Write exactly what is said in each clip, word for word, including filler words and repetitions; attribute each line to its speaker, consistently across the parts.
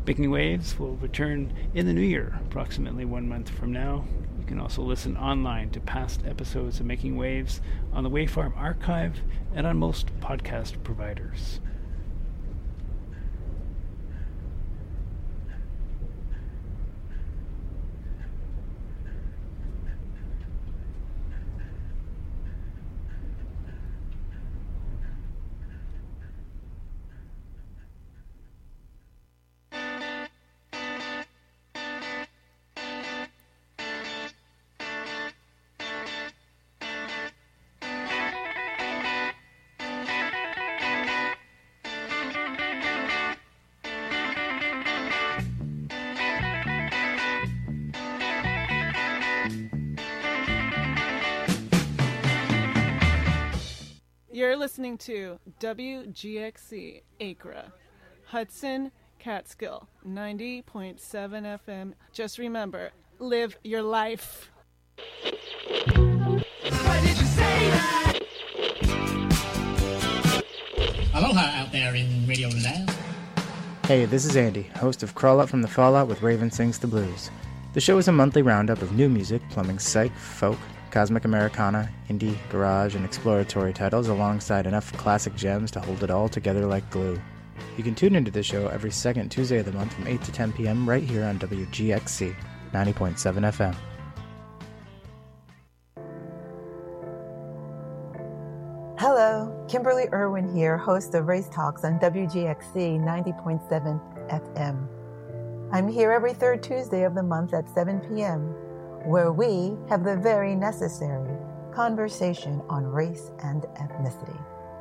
Speaker 1: Making Waves will return in the new year, approximately one month from now. You can also listen online to past episodes of Making Waves on the Wavefarm archive and on most podcast providers.
Speaker 2: You're listening to W G X C Acra, Hudson, Catskill, ninety point seven F M. Just remember, live your life.
Speaker 3: Why did you say that?
Speaker 4: Aloha out there in Radio Land.
Speaker 5: Hey, this is Andy, host of Crawl Out from the Fallout with Raven Sings the Blues. The show is a monthly roundup of new music, plumbing psych, folk, cosmic Americana, indie, garage, and exploratory titles alongside enough classic gems to hold it all together like glue. You can tune into the show every second Tuesday of the month from eight to ten p.m. right here on W G X C, ninety point seven F M.
Speaker 6: Hello, Kimberly Irwin here, host of Race Talks on W G X C ninety point seven F M. I'm here every third Tuesday of the month at seven p.m., where we have the very necessary conversation on race and ethnicity.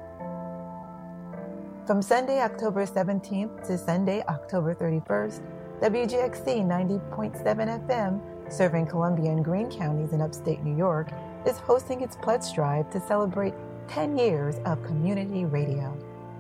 Speaker 6: From Sunday, October seventeenth to Sunday, October thirty-first, W G X C ninety point seven F M, serving Columbia and Greene counties in upstate New York, is hosting its pledge drive to celebrate ten years of community radio.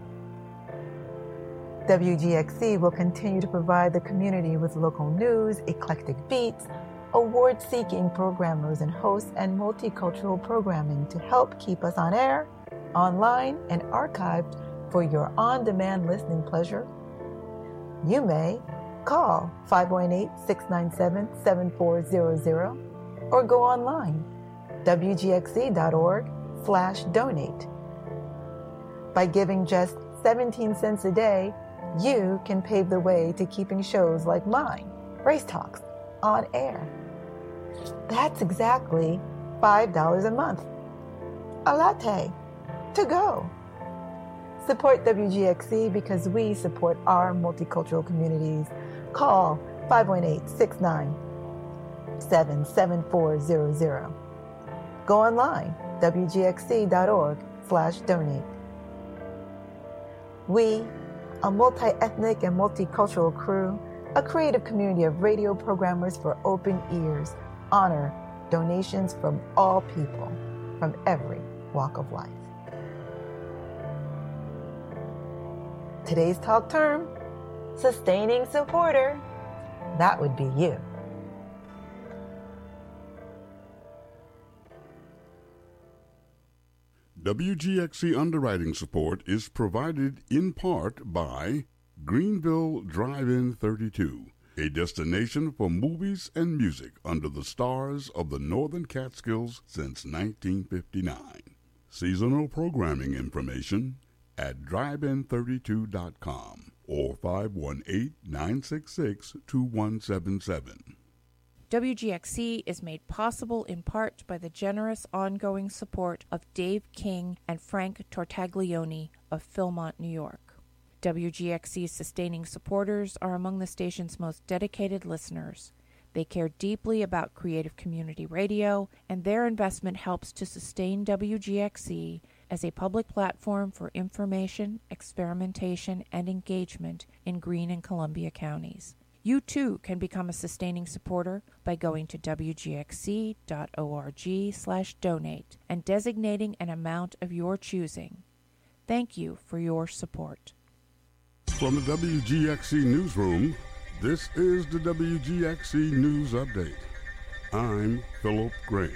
Speaker 6: W G X C will continue to provide the community with local news, eclectic beats, award-seeking programmers and hosts, and multicultural programming to help keep us on air, online, and archived for your on-demand listening pleasure. You may call five one eight, six nine seven, seven four zero zero or go online, W G X C dot org slash donate. By giving just seventeen cents a day, you can pave the way to keeping shows like mine, Race Talks, on air. That's exactly five dollars a month. A latte to go. Support W G X C because we support our multicultural communities. Call five one eight, six nine seven, seven four zero zero. Go online, W G X C dot org slash donate. We, a multi-ethnic and multicultural crew, a creative community of radio programmers for open ears, honor donations from all people, from every walk of life. Today's talk term, sustaining supporter. That would be you.
Speaker 7: W G X C underwriting support is provided in part by Greenville Drive-In thirty-two, a destination for movies and music under the stars of the Northern Catskills since nineteen fifty-nine. Seasonal programming information at drive in thirty-two dot com or five one eight, nine six six, two one seven seven.
Speaker 8: W G X C is made possible in part by the generous ongoing support of Dave King and Frank Tortaglione of Philmont, New York. W G X C's sustaining supporters are among the station's most dedicated listeners. They care deeply about creative community radio, and their investment helps to sustain W G X C as a public platform for information, experimentation, and engagement in Greene and Columbia counties. You too can become a sustaining supporter by going to W G X C dot org slash donate and designating an amount of your choosing. Thank you for your support.
Speaker 7: From the W G X C Newsroom, this is the W G X C News Update. I'm Philip Grant.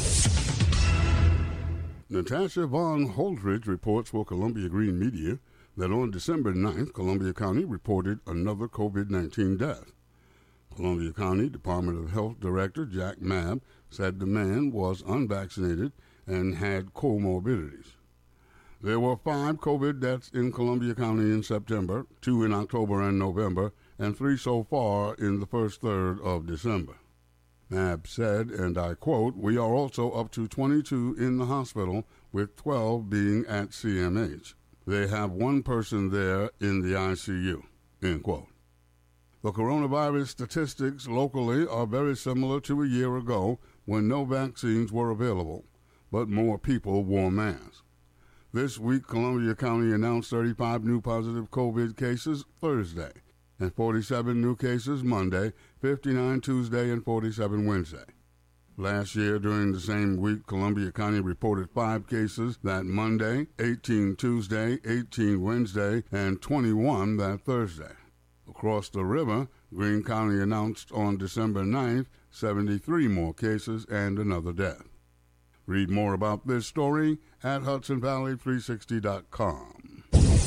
Speaker 7: Natasha Von Holdridge reports for Columbia Greene Media that on December ninth, Columbia County reported another COVID nineteen death. Columbia County Department of Health Director Jack Mabb said the man was unvaccinated and had comorbidities. There were five COVID deaths in Columbia County in September, two in October and November, and three so far in the first third of December. Mabb said, and I quote, "We are also up to twenty-two in the hospital, with twelve being at C M H. They have one person there in the I C U," end quote. The coronavirus statistics locally are very similar to a year ago when no vaccines were available, but more people wore masks. This week, Columbia County announced thirty-five new positive COVID cases Thursday, and forty-seven new cases Monday, fifty-nine Tuesday, and forty-seven Wednesday. Last year, during the same week, Columbia County reported five cases that Monday, eighteen Tuesday, eighteen Wednesday, and twenty-one that Thursday. Across the river, Greene County announced on December ninth seventy-three more cases and another death. Read more about this story at Hudson Valley three sixty dot com.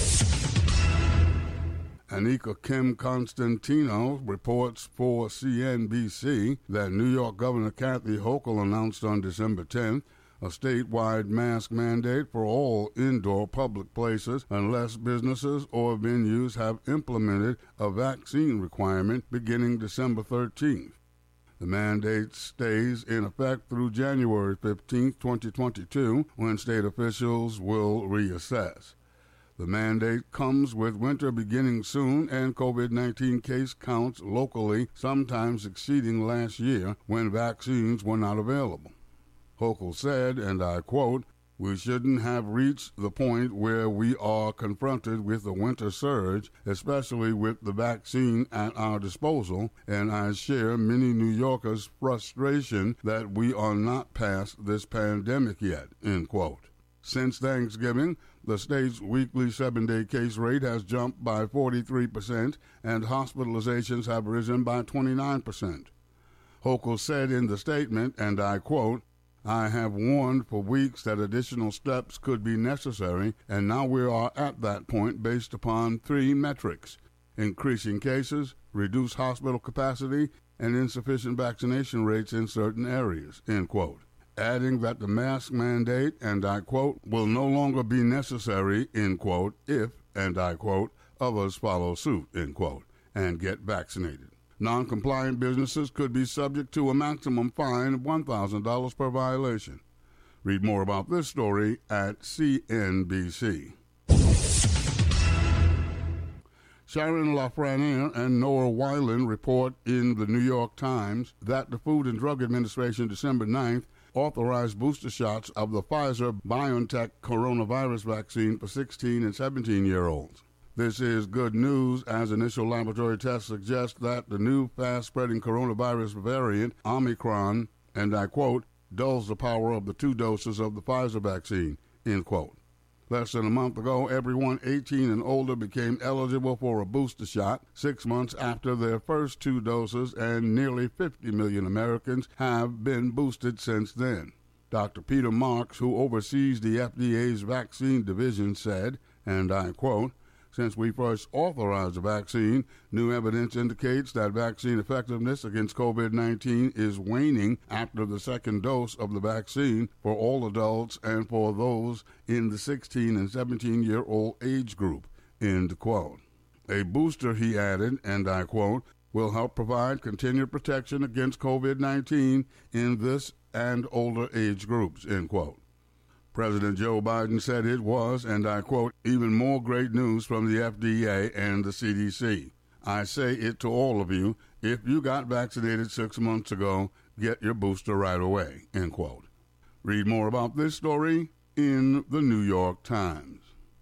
Speaker 7: Anika Kim Constantino reports for C N B C that New York Governor Kathy Hochul announced on December tenth a statewide mask mandate for all indoor public places unless businesses or venues have implemented a vaccine requirement beginning December thirteenth. The mandate stays in effect through January fifteenth, twenty twenty-two, when state officials will reassess. The mandate comes with winter beginning soon and COVID nineteen case counts locally sometimes exceeding last year when vaccines were not available. Hochul said, and I quote, "We shouldn't have reached the point where we are confronted with a winter surge, especially with the vaccine at our disposal, and I share many New Yorkers' frustration that we are not past this pandemic yet," end quote. Since Thanksgiving, the state's weekly seven-day case rate has jumped by forty-three percent, and hospitalizations have risen by twenty-nine percent. Hochul said in the statement, and I quote, "I have warned for weeks that additional steps could be necessary, and now we are at that point based upon three metrics: increasing cases, reduced hospital capacity, and insufficient vaccination rates in certain areas," end quote. Adding that the mask mandate, and I quote, "will no longer be necessary," end quote, if, and I quote, "others follow suit," end quote, and get vaccinated. Non-compliant businesses could be subject to a maximum fine of one thousand dollars per violation. Read more about this story at C N B C. Sharon LaFreniere and Noah Weiland report in the New York Times that the Food and Drug Administration December ninth authorized booster shots of the Pfizer-BioNTech coronavirus vaccine for sixteen and seventeen-year-olds. This is good news, as initial laboratory tests suggest that the new fast-spreading coronavirus variant, Omicron, and I quote, "dulls the power of the two doses of the Pfizer vaccine," end quote. Less than a month ago, everyone eighteen and older became eligible for a booster shot, six months after their first two doses, and nearly fifty million Americans have been boosted since then. Doctor Peter Marks, who oversees the F D A's vaccine division, said, and I quote, "Since we first authorized the vaccine, new evidence indicates that vaccine effectiveness against COVID nineteen is waning after the second dose of the vaccine for all adults and for those in the sixteen and seventeen-year-old age group," end quote. A booster, he added, and I quote, "will help provide continued protection against COVID nineteen in this and older age groups," end quote. President Joe Biden said it was, and I quote, "even more great news from the F D A and the C D C. I say it to all of you, if you got vaccinated six months ago, get your booster right away," end quote. Read more about this story in the New York Times.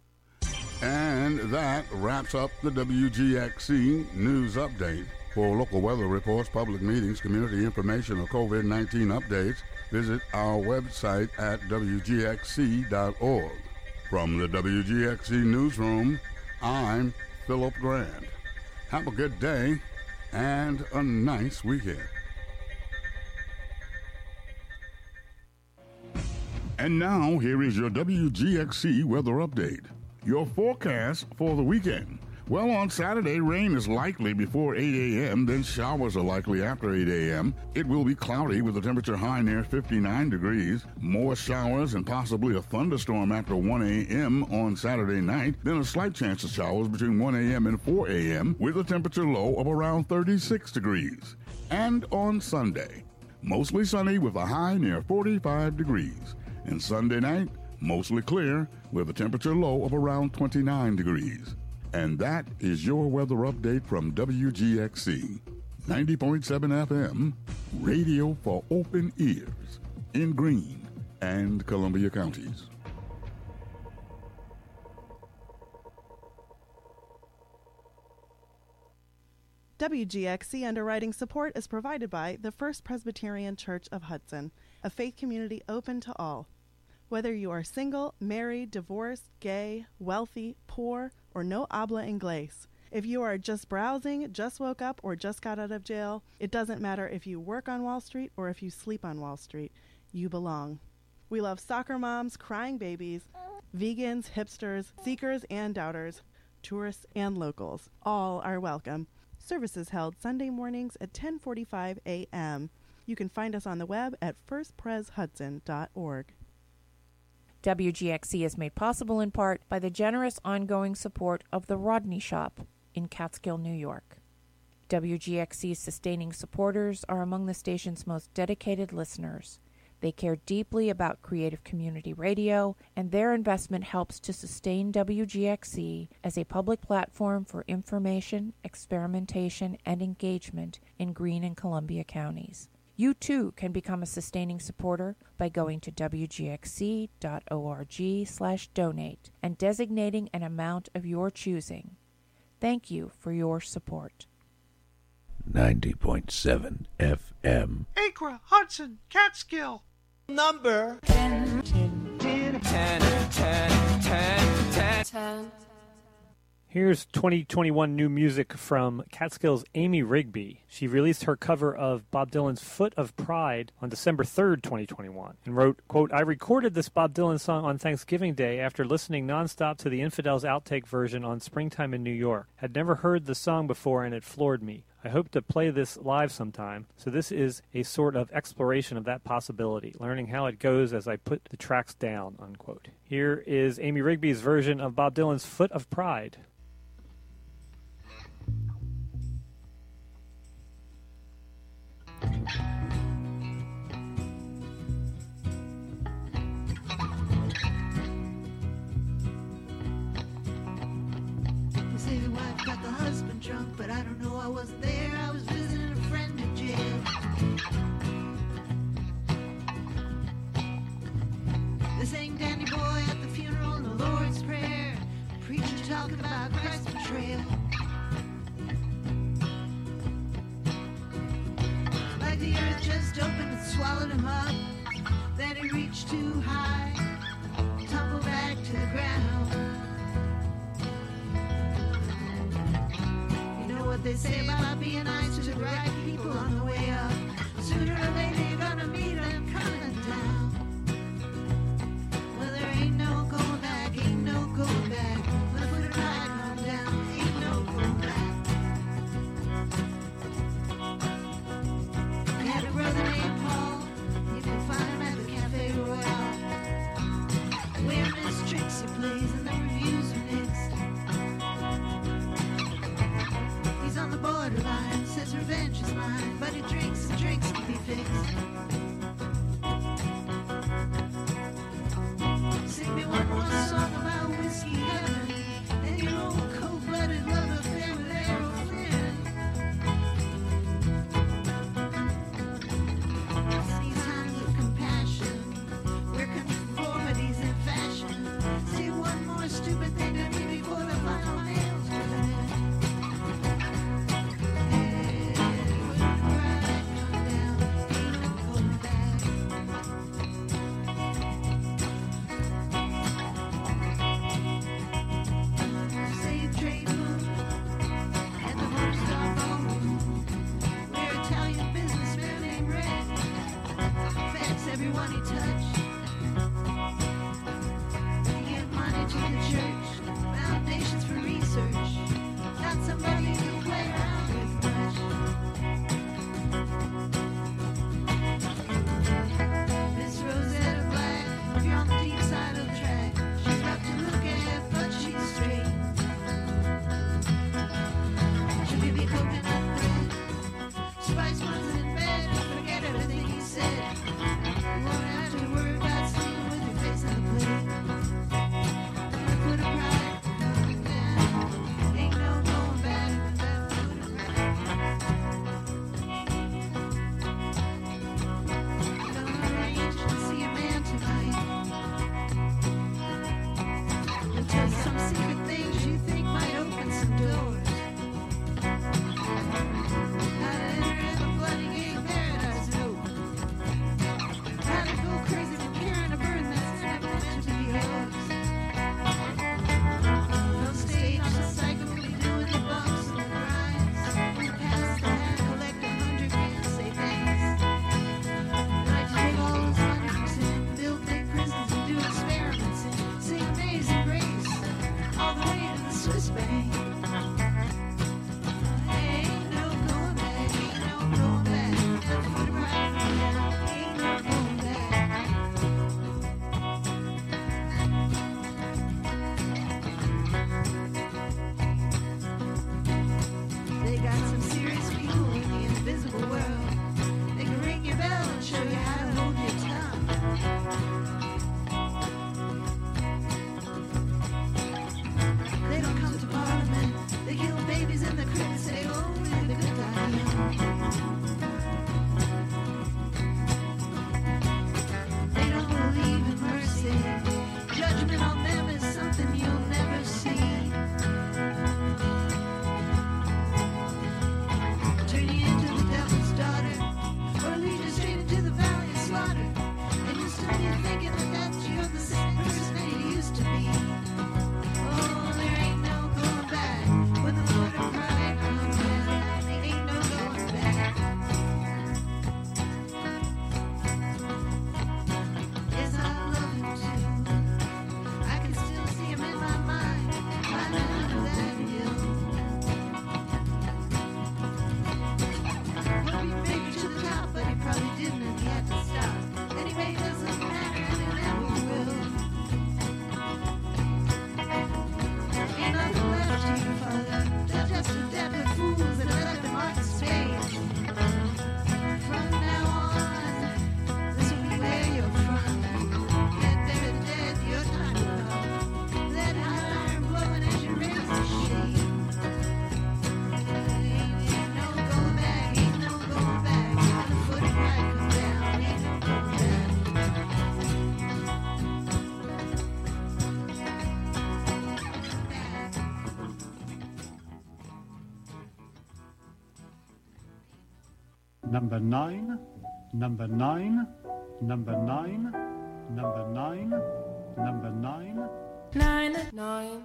Speaker 7: And that wraps up the W G X C News Update. For local weather reports, public meetings, community information, or COVID nineteen updates, visit our website at W G X C dot org. From the W G X C Newsroom, I'm Philip Grant. Have a good day and a nice weekend. And now, here is your W G X C weather update. Your forecast for the weekend. Well, on Saturday, rain is likely before eight a.m., then showers are likely after eight a.m. It will be cloudy with a temperature high near fifty-nine degrees. More showers and possibly a thunderstorm after one a.m. on Saturday night, then a slight chance of showers between one a.m. and four a.m. with a temperature low of around thirty-six degrees. And on Sunday, mostly sunny with a high near forty-five degrees. And Sunday night, mostly clear with a temperature low of around twenty-nine degrees. And that is your weather update from W G X C, ninety point seven F M, radio for open ears in Greene and Columbia counties.
Speaker 9: W G X C underwriting support is provided by the First Presbyterian Church of Hudson, a faith community open to all. Whether you are single, married, divorced, gay, wealthy, poor, or no habla inglés, if you are just browsing, just woke up, or just got out of jail, it doesn't matter if you work on Wall Street or if you sleep on Wall Street, you belong. We love soccer moms, crying babies, vegans, hipsters, seekers and doubters, tourists and locals. All are welcome. Services held Sunday mornings at ten forty-five a.m. You can find us on the web at first pres hudson dot org.
Speaker 8: W G X C is made possible in part by the generous ongoing support of the Rodney Shop in Catskill, New York. W G X C's sustaining supporters are among the station's most dedicated listeners. They care deeply about creative community radio, and their investment helps to sustain W G X C as a public platform for information, experimentation, and engagement in Greene and Columbia counties. You too can become a sustaining supporter by going to w g x c dot org slash donate and designating an amount of your choosing. Thank you for your support.
Speaker 10: ninety point seven F M.
Speaker 11: Acra, Hudson, Catskill. Number ten, ten, ten, ten, ten, ten, ten, ten.
Speaker 12: Here's twenty twenty-one new music from Catskill's Amy Rigby. She released her cover of Bob Dylan's Foot of Pride on December third, twenty twenty-one, and wrote, quote, I recorded this Bob Dylan song on Thanksgiving Day after listening nonstop to the Infidels outtake version on Springtime in New York. Had never heard the song before and it floored me. I hope to play this live sometime, so this is a sort of exploration of that possibility, learning how it goes as I put the tracks down, unquote. Here is Amy Rigby's version of Bob Dylan's Foot of Pride.
Speaker 13: They say the wife got the husband drunk, but I don't know, I wasn't there. I was visiting a friend in jail. They sang Danny Boy at the funeral and the Lord's Prayer. Preacher talking about Christ's betrayal. Like the earth just opened and swallowed him up. Then he reached too high, tumbled back to the ground. You know what they say about being nice to the right people on the way up. Sooner or later you're gonna meet them coming down. Well, there ain't no going back, ain't no going back. When I put it right on down, ain't no going back. I had a brother named Paul, you can find him at the Cafe Royale. Wearing his tricks he plays and the reviews are mixed. He's on the borderline, says revenge is mine, but he drinks and drinks to be fixed. Sing me one more song about whiskey heaven and your old cold-blooded love affair with Errol Flynn. These times of compassion, where conformity's in fashion. See one more stupid thing to me before the final nails come in. Hey, when the pride come down, ain't no going back. Save trade moon and the Lone Star Ballroom, where Italian businessmen named Red feds everyone he touched. He gave money to the church
Speaker 14: number nine, number nine, number nine, number nine, number nine.
Speaker 15: Nine, nine.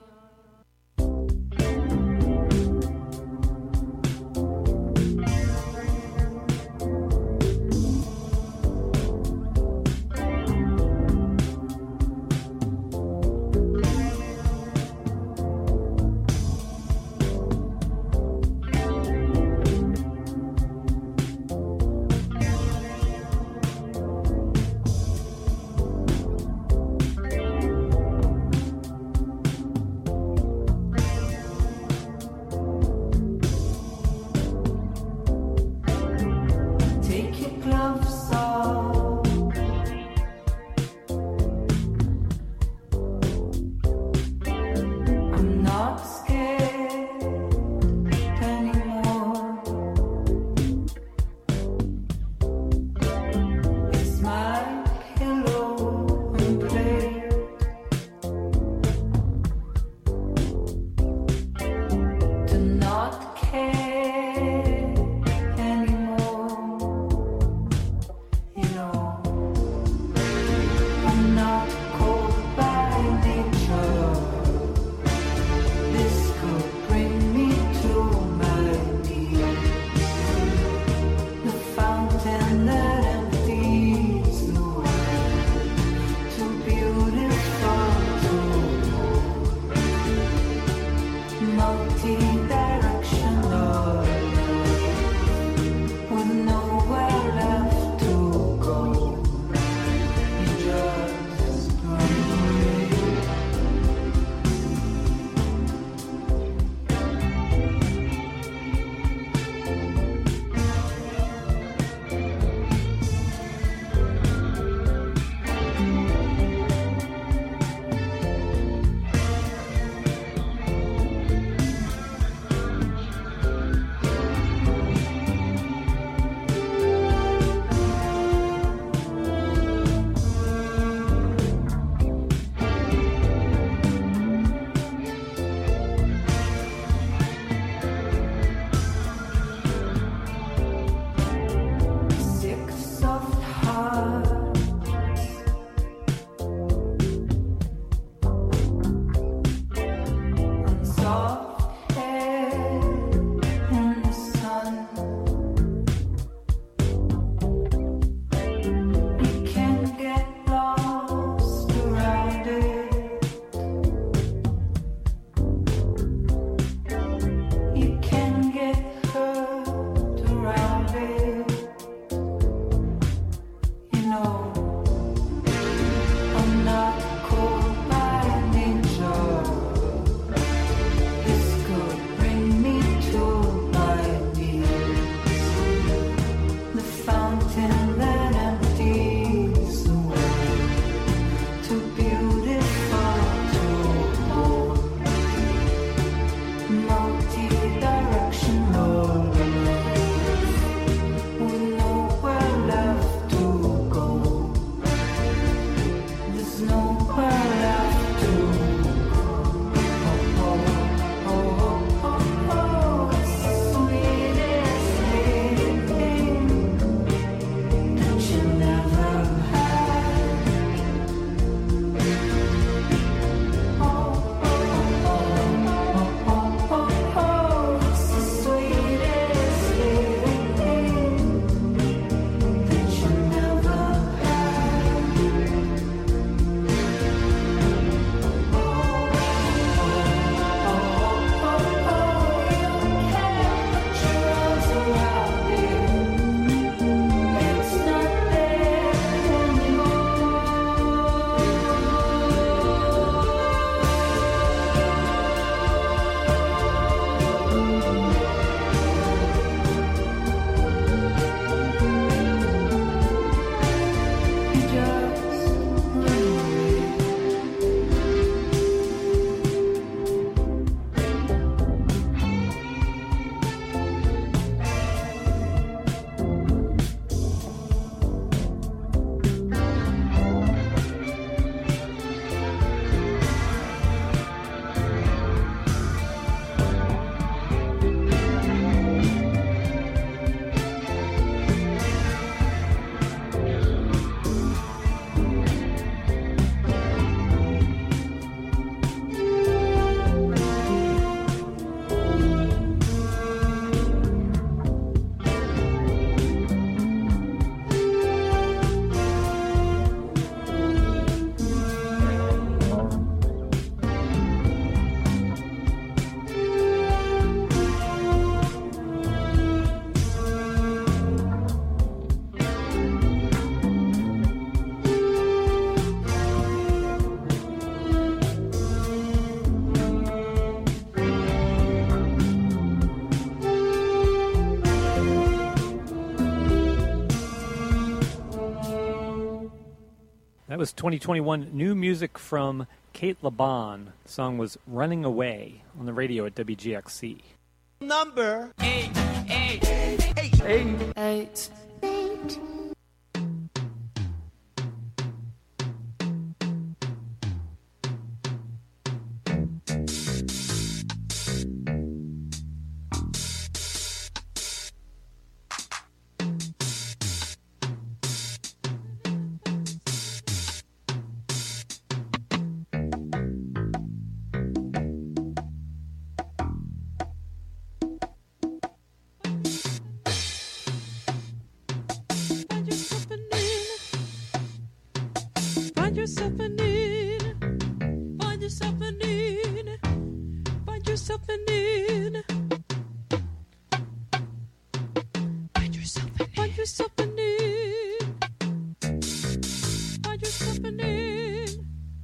Speaker 12: That was twenty twenty-one new music from Kate Laban. The song was Running Away on the radio at W G X C.
Speaker 11: Number eight, eight, eight, eight, eight,
Speaker 15: Eight.
Speaker 13: Eight.
Speaker 3: Find yourself a need. Find yourself a need. Find yourself a need. Find yourself a need. Find yourself a need. Find yourself a need.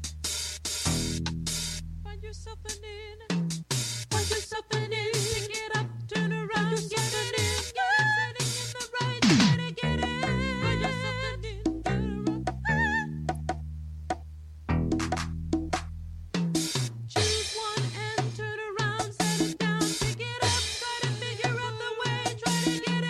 Speaker 3: Find yourself a need. Find yourself a need. Pick it up, turn around, get it in. Get it sitting in the right. Get it, get it. Find yourself a need. Choose one and turn around, set it down, pick it up, try to figure out the way, try to get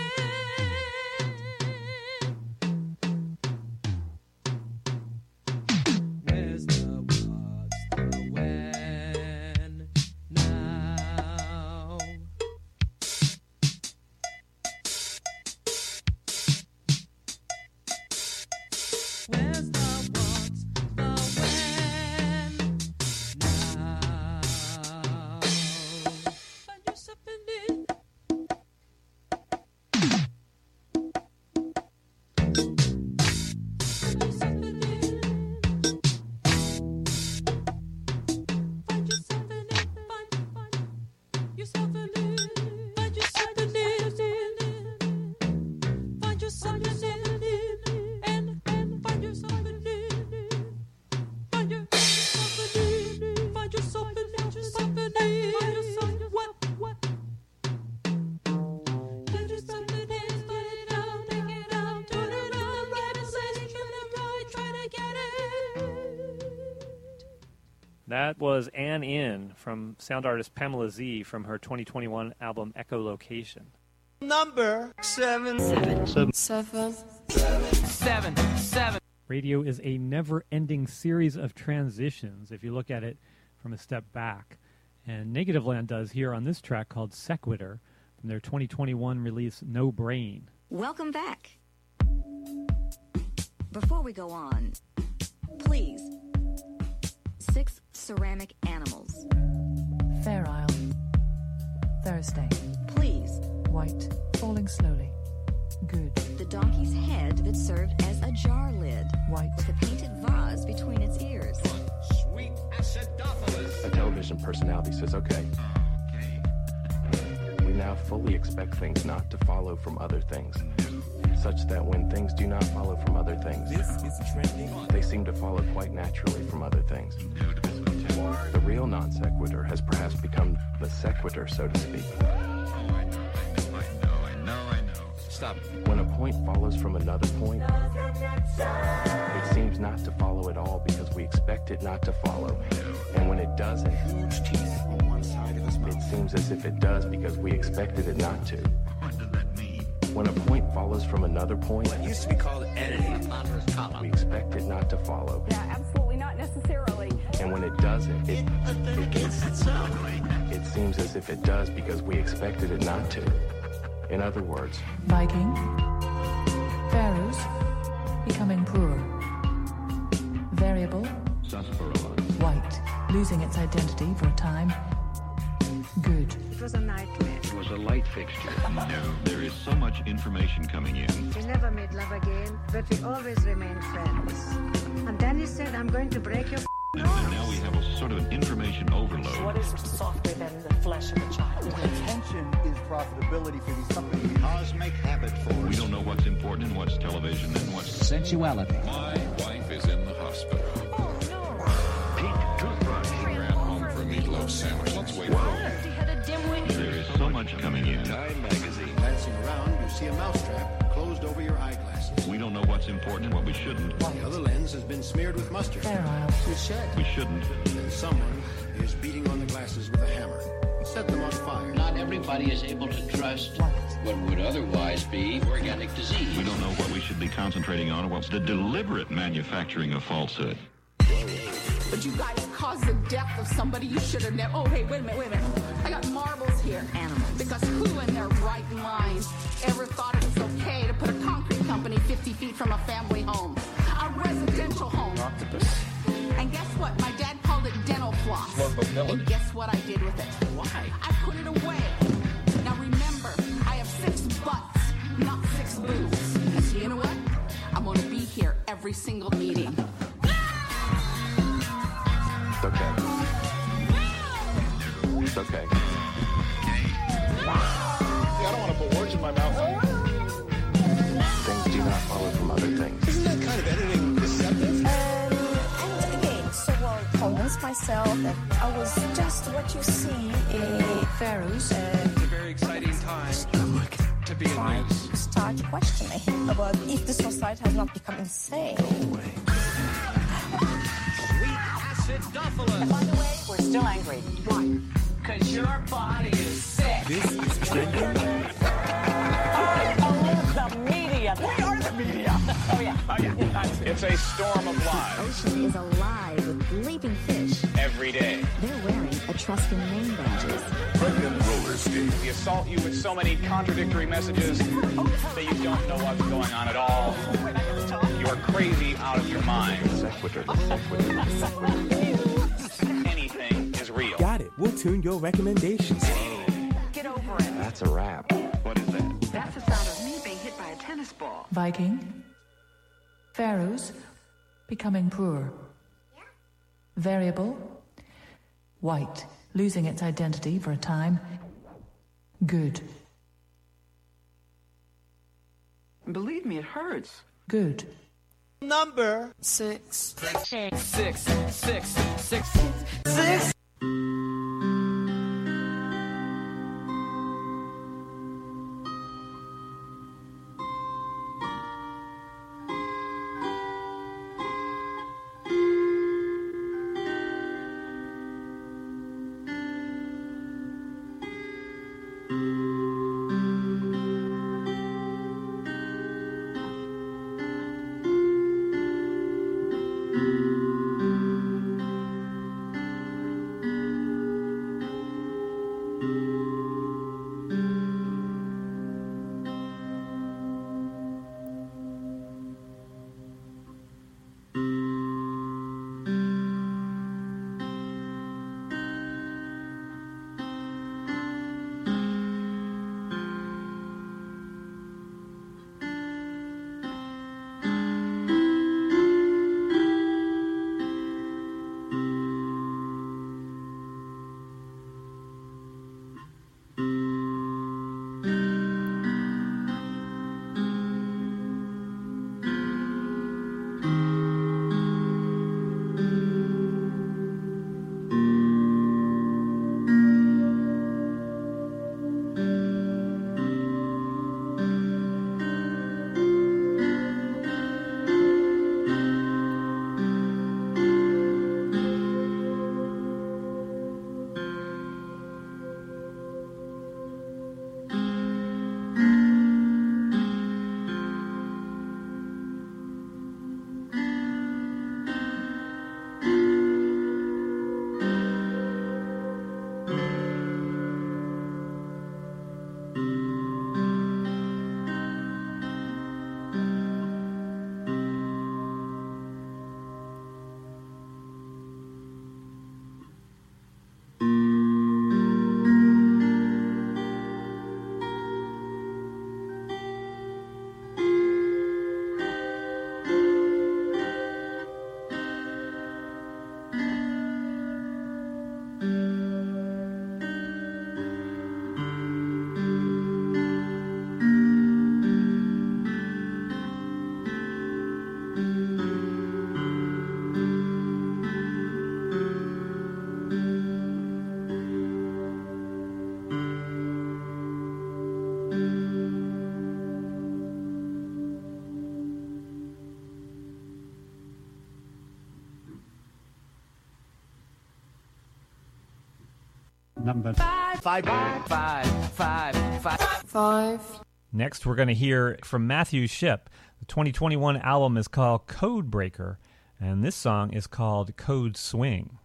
Speaker 3: it. Where's the what's the when now? Where's the what's the when now? Find yourself in it. Find yourself in it. Find yourself in it. Find, find yourself in it. Find yourself in it. Find yourself in it. And, and find yourself in it. Find yourself in it. Find yourself in it. Find yourself in it. Find yourself. What? What? Find yourself in it. Spit it out. Take it out. Turn it on. Right place. Turn it right. Try to get it.
Speaker 12: That was Ann In from sound artist Pamela Z from her twenty twenty-one album Echolocation.
Speaker 11: Number seven,
Speaker 15: Seven.
Speaker 11: seven, seven, seven.
Speaker 12: Radio is a never-ending series of transitions if you look at it from a step back. And Negativland does here on this track called Sequitur from their twenty twenty-one release No Brain.
Speaker 16: Welcome back. Before we go on, please, six ceramic animals.
Speaker 17: Fair Isle. Thursday.
Speaker 16: Please,
Speaker 17: White. Falling slowly. Good.
Speaker 16: the donkey's head that served as a jar lid.
Speaker 17: White.
Speaker 16: With a painted vase between its ears.
Speaker 18: Sweet acidophilus.
Speaker 19: A television personality says, okay. We now fully expect things not to follow from other things, such that when things do not follow from other things, they seem to follow quite naturally from other things. The real non sequitur has perhaps become the sequitur, so to speak.
Speaker 18: Stop.
Speaker 19: When a point follows from another point, it seems not to follow at all because we expect it not to follow. And when it doesn't, huge teeth on one side of his mouth. It seems as if it does because we expected it not to.
Speaker 18: What does that mean?
Speaker 19: When a point follows from another point,
Speaker 18: It used to be called editing. Ponderous column.
Speaker 19: we expect it not to follow.
Speaker 20: Yeah, absolutely not necessarily.
Speaker 19: And when it doesn't, it,
Speaker 18: It
Speaker 19: it seems as if it does because we expected it not to. In other words,
Speaker 17: Viking. Pharaohs. Becoming poor. Variable.
Speaker 18: Sarsaparilla.
Speaker 17: White. Losing its identity for a time. Good.
Speaker 20: It was a nightmare.
Speaker 18: It was a light fixture. No, there is so much information coming in.
Speaker 20: We never made love again, but we always remained friends. And then he said, I'm going to break your
Speaker 18: And, and now we have a sort of an information overload.
Speaker 21: What is softer than the flesh of a child?
Speaker 22: The intention is profitability for these companies.
Speaker 18: Cosmic habit force. We don't know what's important and what's television and what's
Speaker 22: Sensuality.
Speaker 18: My wife is in the hospital. Oh no. Pete toothbrush. She ran home for a meatloaf sandwich. Let's wait for it. There is so much coming in.
Speaker 22: Time magazine. Glancing around, you see a mousetrap closed over your eyeglasses.
Speaker 18: We don't know what's important and what we shouldn't.
Speaker 1: The other lens has been smeared with mustard.
Speaker 17: Sterile.
Speaker 1: You should.
Speaker 18: We shouldn't.
Speaker 1: And someone is beating on the glasses with a hammer. Set them on fire.
Speaker 2: Not everybody is able to trust what would otherwise be organic disease.
Speaker 18: We don't know what we should be concentrating on or what's the deliberate manufacturing of falsehood.
Speaker 23: But you guys caused the death of somebody you should have never. Oh, hey, wait a minute, wait a minute. I got marbles here. Animals. Because who in their right mind ever thought it was okay to put a concrete company fifty feet from a family home? A residential home.
Speaker 19: Octopus.
Speaker 23: And guess what? My dad called it dental floss. And guess what I did with it? Why? I put it away. Now remember, I have six butts, not six boobs. And so you know what? I'm going to be here every single meeting.
Speaker 19: It's okay. It's okay.
Speaker 24: See, I don't want to put words in my mouth.
Speaker 19: Things do not follow from other things.
Speaker 1: Isn't that kind of editing deceptive?
Speaker 25: Um, and again, so I'll convince myself that I was just what you see in Pharaohs. Uh,
Speaker 11: It's a very exciting time to be in
Speaker 25: trying
Speaker 11: news.
Speaker 25: to start questioning about if the society has not become insane.
Speaker 11: Acidophilus.
Speaker 21: By the way, we're still angry. Why? Because your body is sick.
Speaker 11: This is trending.
Speaker 21: Oh, the media. We are the media. Oh, yeah.
Speaker 26: Oh, yeah. It's a storm of lies.
Speaker 16: Ocean is alive with leaping fish.
Speaker 26: Every day.
Speaker 16: They're wearing Etruscan name badges.
Speaker 26: Pregnant roller skate. We assault you with so many contradictory messages that you don't know what's going on at all. You are crazy out of your mind.
Speaker 19: Sequitur. Sequitur.
Speaker 26: Anything is real.
Speaker 27: Got it. We'll tune your recommendations.
Speaker 21: Get over it.
Speaker 19: That's a wrap.
Speaker 26: What is that?
Speaker 21: That's the sound of me being hit by a tennis ball.
Speaker 17: Viking. Pharaohs. Becoming poor. Variable. White. Losing its identity for a time. Good.
Speaker 21: Believe me, it hurts.
Speaker 17: Good.
Speaker 11: Number
Speaker 21: Six.
Speaker 11: six. Six. Six. Six. Six.
Speaker 14: Number
Speaker 11: five, five, five, five, five,
Speaker 15: five.
Speaker 12: Next, we're going to hear from Matthew Shipp. The twenty twenty-one album is called Code Breaker, and this song is called Code Swing.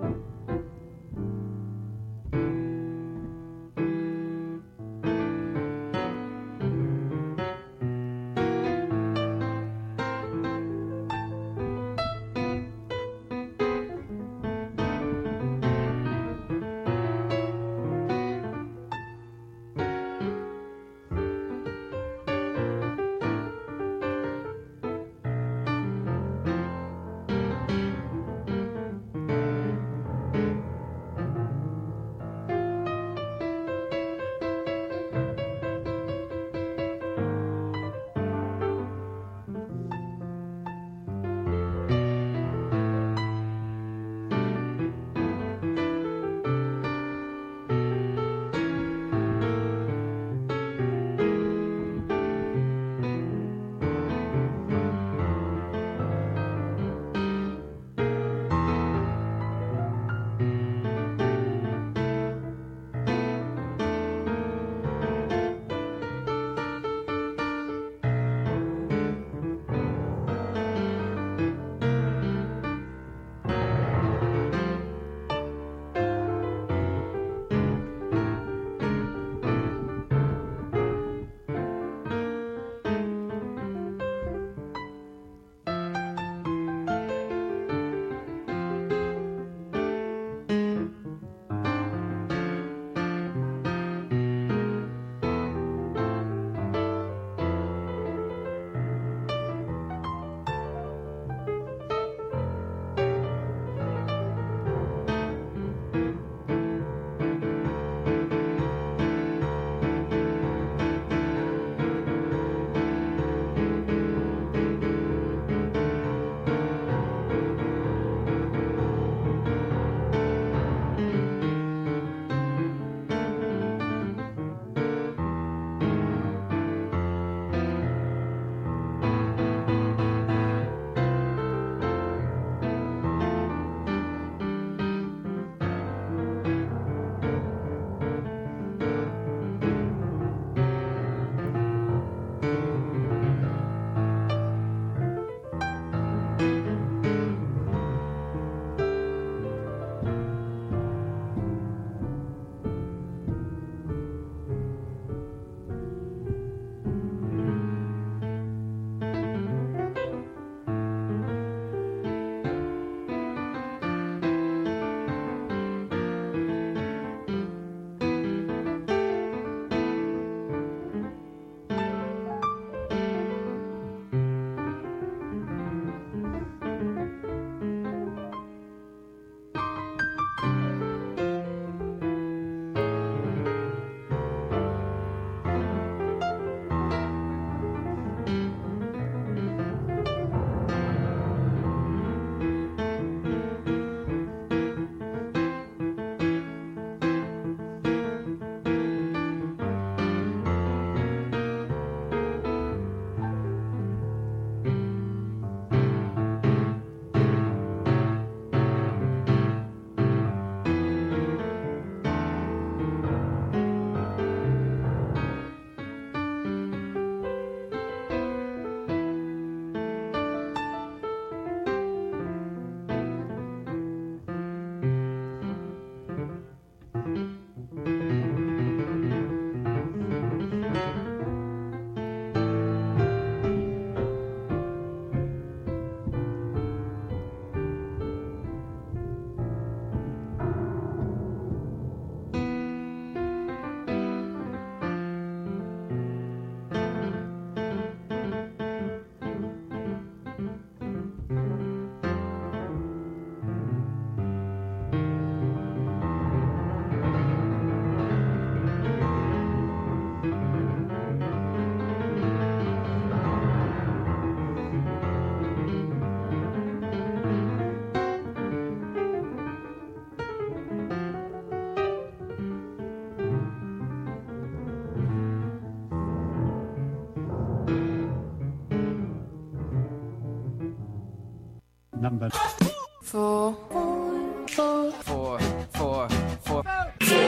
Speaker 14: Number
Speaker 15: four, four, four,
Speaker 11: four, four, four,
Speaker 15: four.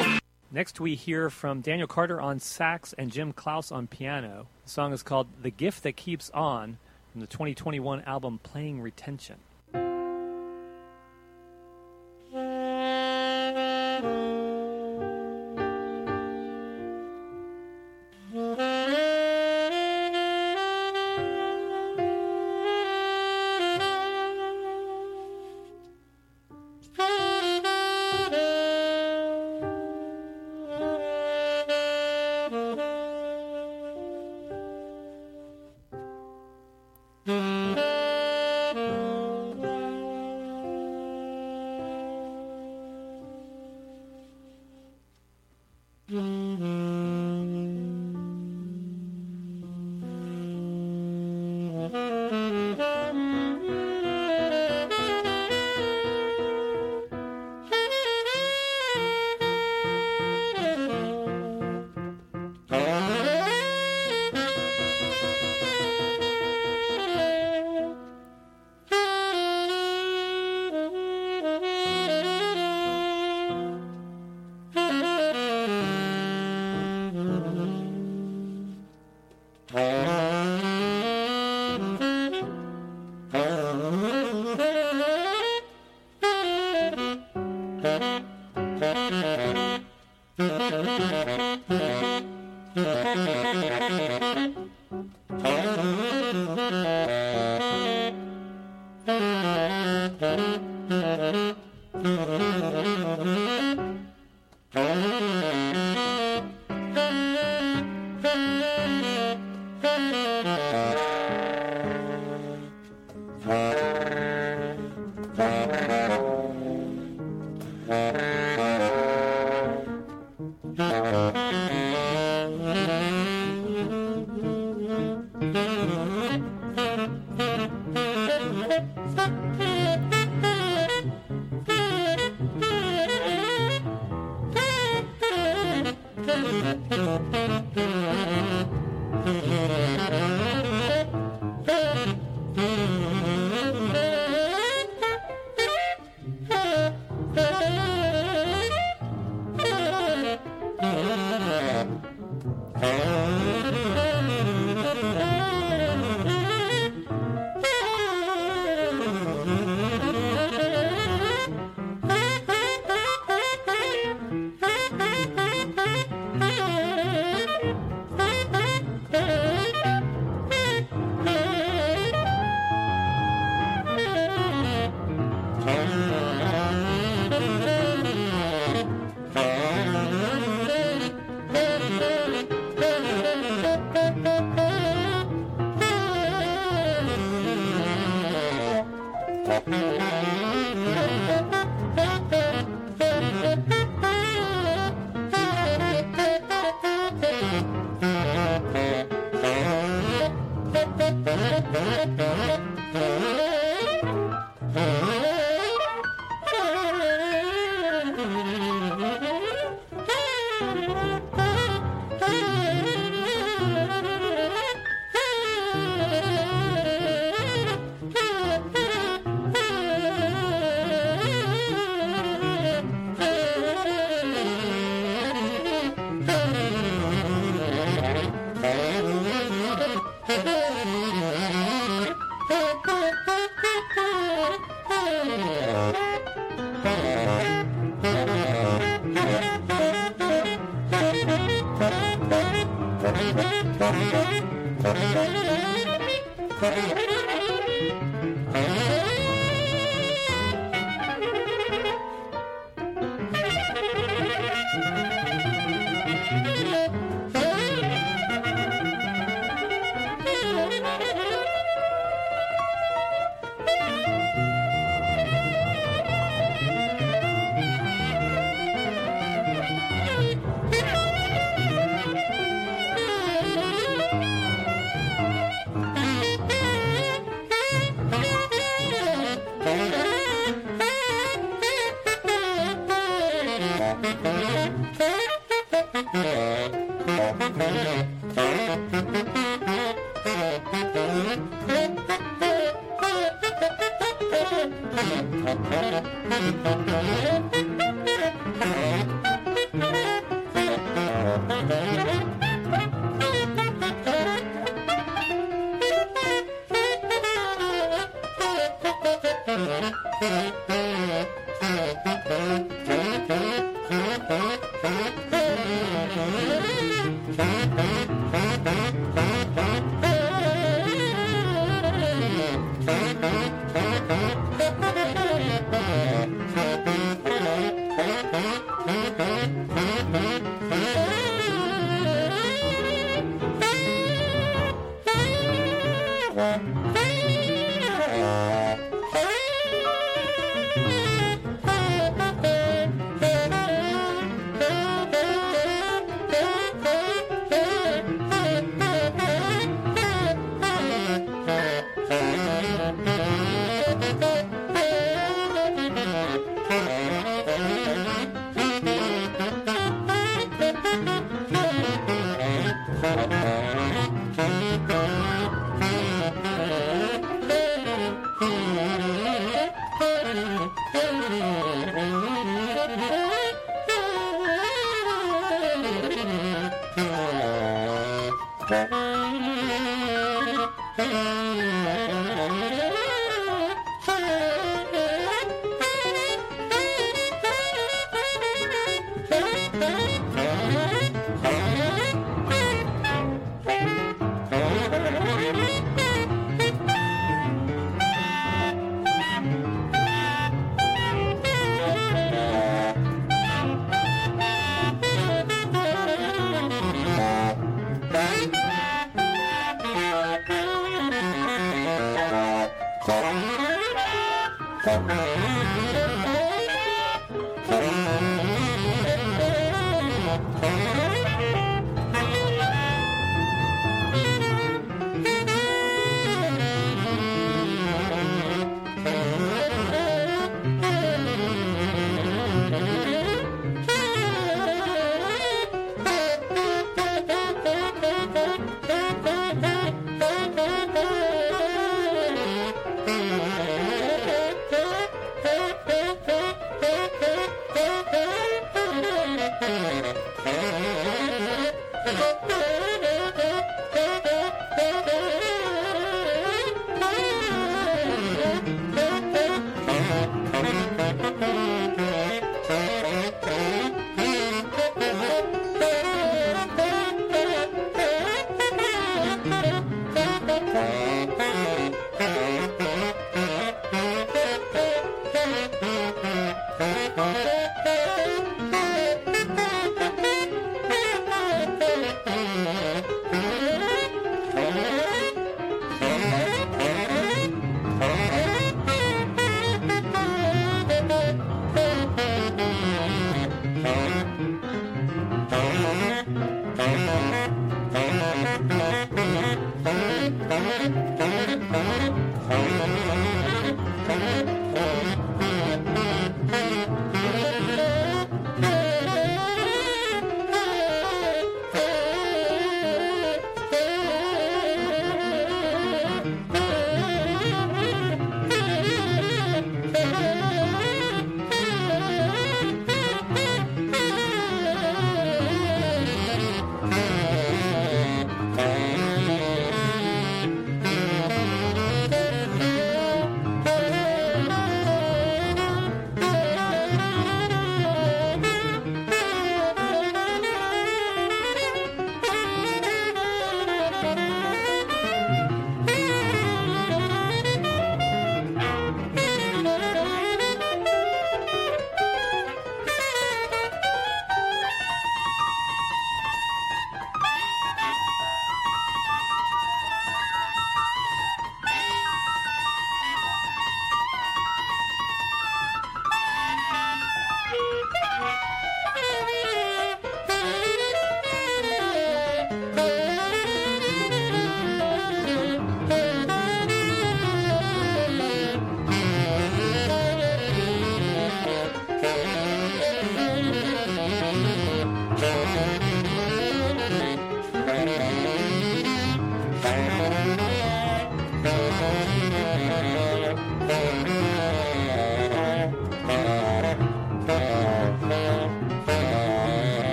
Speaker 12: Next, we hear from Daniel Carter on sax and Jim Klaus on piano. The song is called The Gift That Keeps On from the twenty twenty-one album Playing Retention.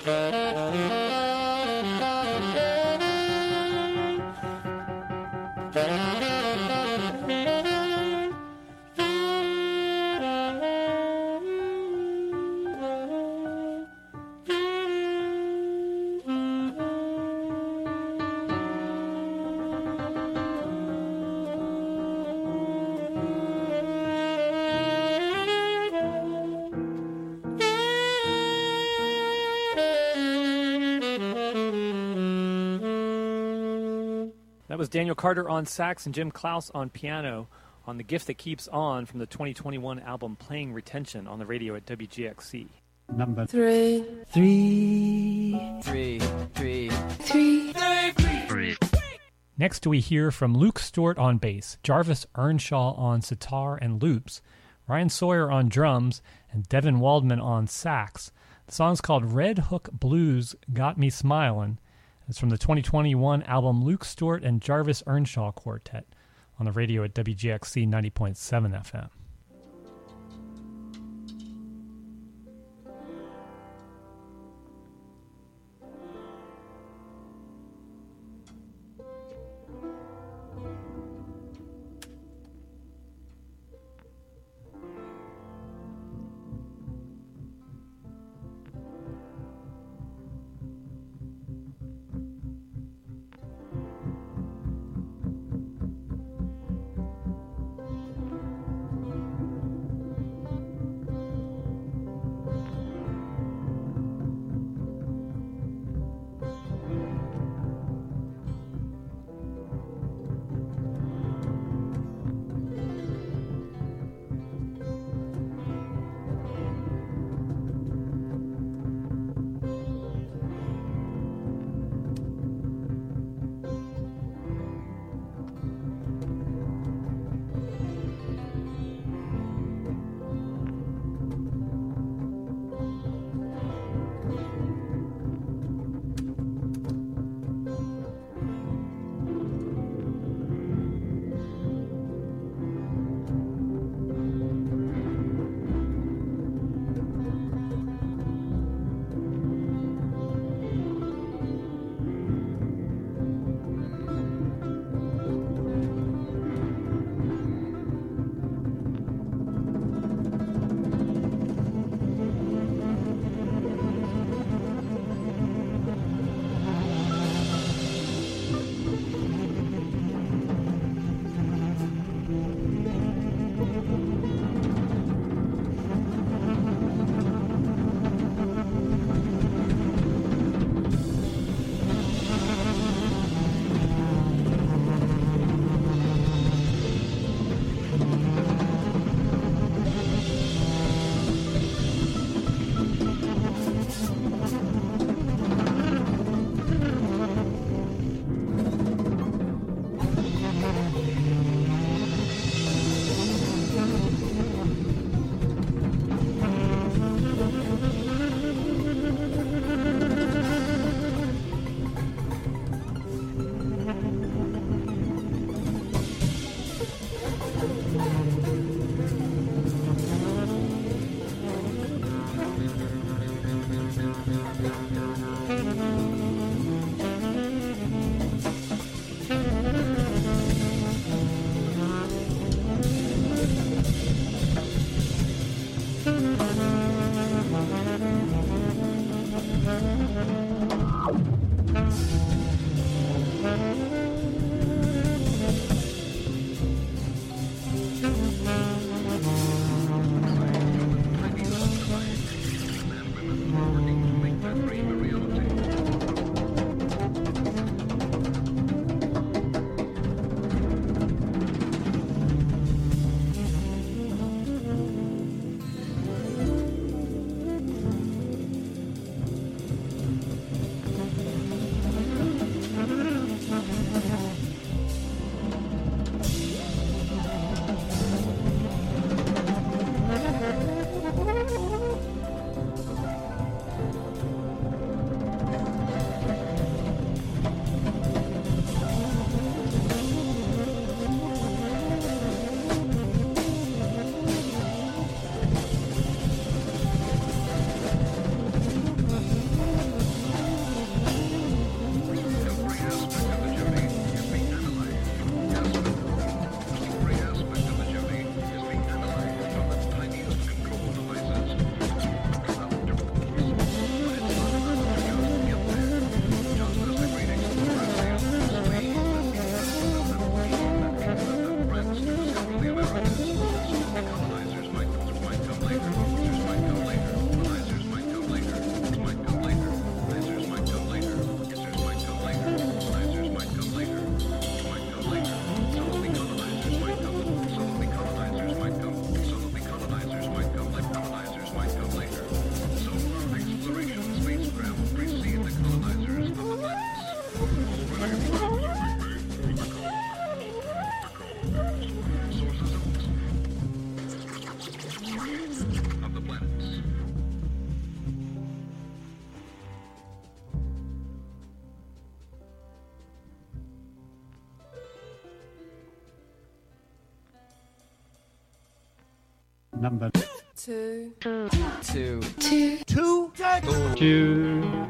Speaker 12: That was Daniel Carter on sax and Jim Klaus on piano on The Gift That Keeps On from the twenty twenty-one album Playing Retention on the radio at W G X C.
Speaker 14: Number
Speaker 15: Three.
Speaker 4: Three. Three. Three.
Speaker 15: Three.
Speaker 4: Three.
Speaker 12: Next we hear from Luke Stewart on bass, Jarvis Earnshaw on sitar and loops, Ryan Sawyer on drums, and Devin Waldman on sax. The song's called Red Hook Blues Got Me Smilin'. It's from the twenty twenty-one album Luke Stewart and Jarvis Earnshaw Quartet on the radio at W G X C ninety point seven F M.
Speaker 14: number
Speaker 15: Two.
Speaker 4: Two.
Speaker 15: Two.
Speaker 11: Two.
Speaker 4: Two.